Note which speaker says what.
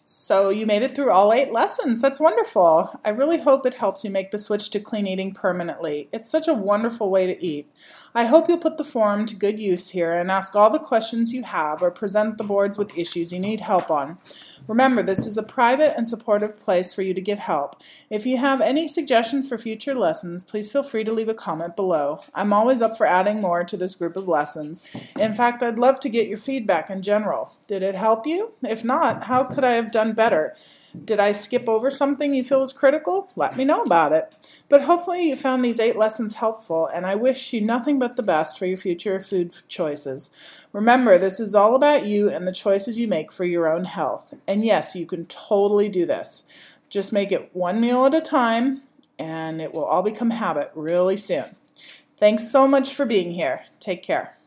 Speaker 1: So you made it through all 8 lessons. That's wonderful. I really hope it helps you make the switch to clean eating permanently. It's such a wonderful way to eat. I hope you'll put the forum to good use here and ask all the questions you have or present the boards with issues you need help on. Remember, this is a private and supportive place for you to get help. If you have any suggestions for future lessons, please feel free to leave a comment below. I'm always up for adding more to this group of lessons. In fact, I'd love to get your feedback in general. Did it help you? If not, how could I have done better? Did I skip over something you feel is critical? Let me know about it. But hopefully you found these 8 lessons helpful, and I wish you nothing but the best for your future food choices. Remember, this is all about you and the choices you make for your own health. And yes, you can totally do this. Just make it one meal at a time, and it will all become habit really soon. Thanks so much for being here. Take care.